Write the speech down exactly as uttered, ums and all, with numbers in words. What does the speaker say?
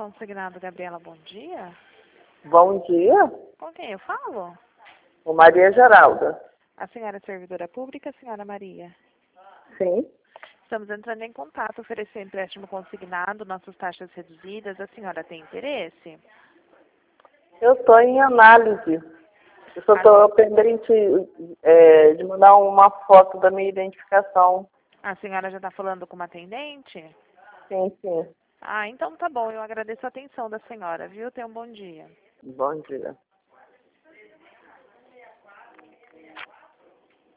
consignado, Gabriela, bom dia. Bom dia, Com quem eu falo? o Maria Geralda. A senhora é servidora pública, senhora Maria? Sim, Estamos entrando em contato, oferecer empréstimo consignado, nossas taxas reduzidas. A senhora tem interesse? eu estou em análise. Eu só estou pendente é, de mandar uma foto da minha identificação. A senhora já está falando com uma atendente? Sim, sim. Ah, então tá bom. Eu agradeço a atenção da senhora, viu? Tenha um bom dia. Bom dia.